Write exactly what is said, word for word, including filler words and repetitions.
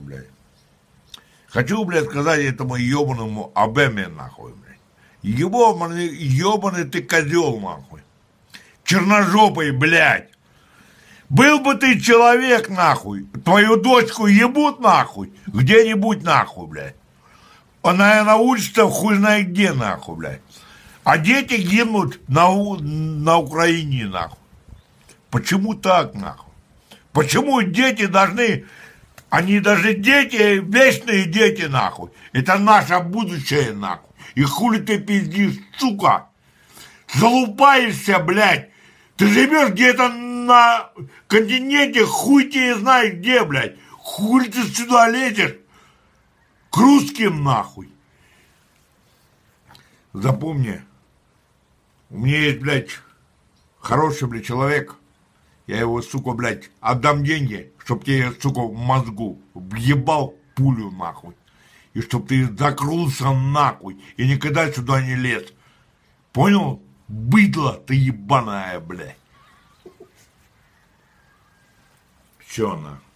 нахуй, блядь. Хочу, блядь, сказать этому ебаному Обеме, нахуй, блядь. Ебаный, ебаный ты козел, нахуй. Черножопый, блядь. Был бы ты человек, нахуй. Твою дочку ебут, нахуй. Где-нибудь, нахуй, блядь. Она научится хуй знает где, нахуй, блядь. А дети гибнут на, на Украине, нахуй. Почему так, нахуй? Почему дети должны... Они даже дети, вечные дети, нахуй. Это наше будущее, нахуй. И хули ты пиздишь, сука? Залупаешься, блядь. Ты живешь где-то на континенте, хуй тебе знает где, блядь. Хули ты сюда лезешь? К русским, нахуй. Запомни, у меня есть, блядь, хороший, блядь, человек. Я его, сука, блядь, отдам деньги, чтоб тебе, сука, в мозгу въебал пулю, нахуй. И чтоб ты закрылся, нахуй, и никогда сюда не лез. Понял? Быдло ты ебаная, блядь. Все, нахуй.